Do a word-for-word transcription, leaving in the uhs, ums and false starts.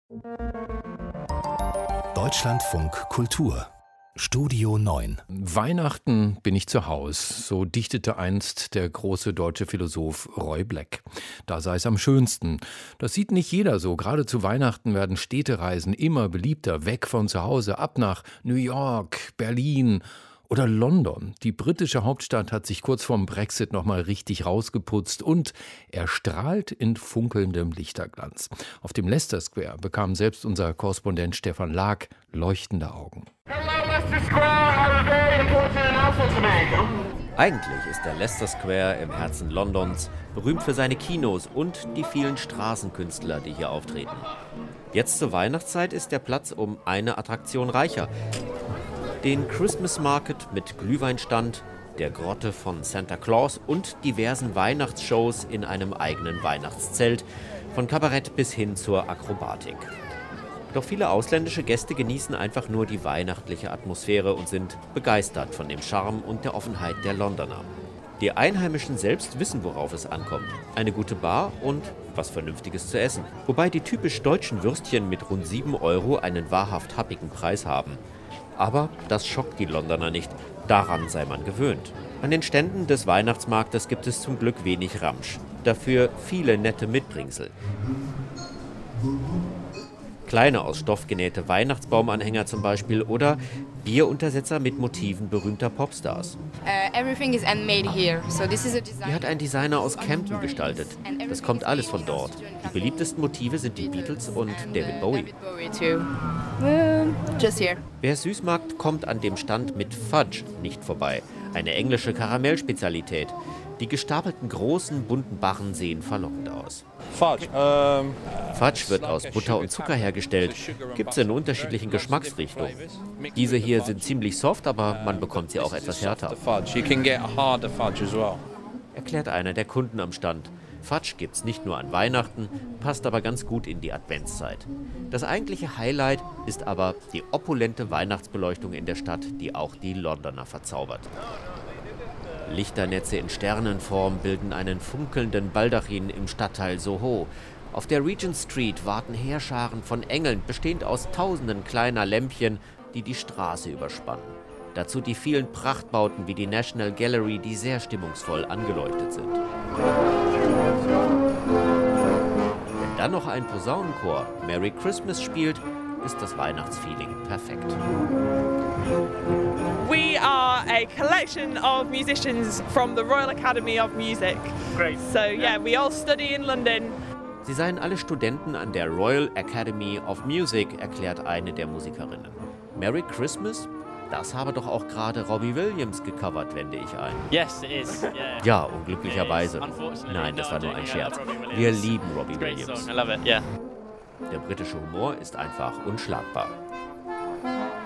Deutschlandfunk Kultur Studio neun. Weihnachten bin ich zu Haus, so dichtete einst der große deutsche Philosoph Roy Black. Da sei es am schönsten. Das sieht nicht jeder so. Gerade zu Weihnachten werden Städtereisen immer beliebter. Weg von zu Hause, ab nach New York, Berlin oder London. Die britische Hauptstadt hat sich kurz vorm Brexit noch mal richtig rausgeputzt und er strahlt in funkelndem Lichterglanz. Auf dem Leicester Square bekam selbst unser Korrespondent Stefan Laak leuchtende Augen. Eigentlich ist der Leicester Square im Herzen Londons berühmt für seine Kinos und die vielen Straßenkünstler, die hier auftreten. Jetzt zur Weihnachtszeit ist der Platz um eine Attraktion reicher. Den Christmas Market mit Glühweinstand, der Grotte von Santa Claus und diversen Weihnachtsshows in einem eigenen Weihnachtszelt, von Kabarett bis hin zur Akrobatik. Doch viele ausländische Gäste genießen einfach nur die weihnachtliche Atmosphäre und sind begeistert von dem Charme und der Offenheit der Londoner. Die Einheimischen selbst wissen, worauf es ankommt. Eine gute Bar und was Vernünftiges zu essen. Wobei die typisch deutschen Würstchen mit rund sieben Euro einen wahrhaft happigen Preis haben. Aber das schockt die Londoner nicht. Daran sei man gewöhnt. An den Ständen des Weihnachtsmarktes gibt es zum Glück wenig Ramsch. Dafür viele nette Mitbringsel. Kleine aus Stoff genähte Weihnachtsbaumanhänger zum Beispiel oder Bieruntersetzer mit Motiven berühmter Popstars. Die hat ein Designer aus Camden gestaltet. Das kommt alles von dort. Die beliebtesten Motive sind die Beatles und David Bowie. Wer süß mag, kommt an dem Stand mit Fudge nicht vorbei. Eine englische Karamellspezialität. Die gestapelten großen, bunten Barren sehen verlockend aus. Fudge, um, Fudge wird aus Butter und Zucker hergestellt. Gibt es in unterschiedlichen Geschmacksrichtungen. Diese hier sind ziemlich soft, aber man bekommt sie auch etwas härter. Erklärt einer der Kunden am Stand. Fudge gibt's nicht nur an Weihnachten, passt aber ganz gut in die Adventszeit. Das eigentliche Highlight ist aber die opulente Weihnachtsbeleuchtung in der Stadt, die auch die Londoner verzaubert. Lichternetze in Sternenform bilden einen funkelnden Baldachin im Stadtteil Soho. Auf der Regent Street warten Heerscharen von Engeln, bestehend aus tausenden kleiner Lämpchen, die die Straße überspannen. Dazu die vielen Prachtbauten wie die National Gallery, die sehr stimmungsvoll angeleuchtet sind. Wenn dann noch ein Posaunenchor Merry Christmas spielt, ist das Weihnachtsfeeling perfekt. We are a collection of musicians from the Royal Academy of Music. Great. So yeah, we all study in London. Sie seien alle Studenten an der Royal Academy of Music, erklärt eine der Musikerinnen. Merry Christmas? Das habe doch auch gerade Robbie Williams gecovert, wende ich ein. Yes, it is. Yeah. Ja, unglücklicherweise. Nein, das war nur ein Scherz. Wir lieben Robbie Williams. I love it, yeah. Der britische Humor ist einfach unschlagbar.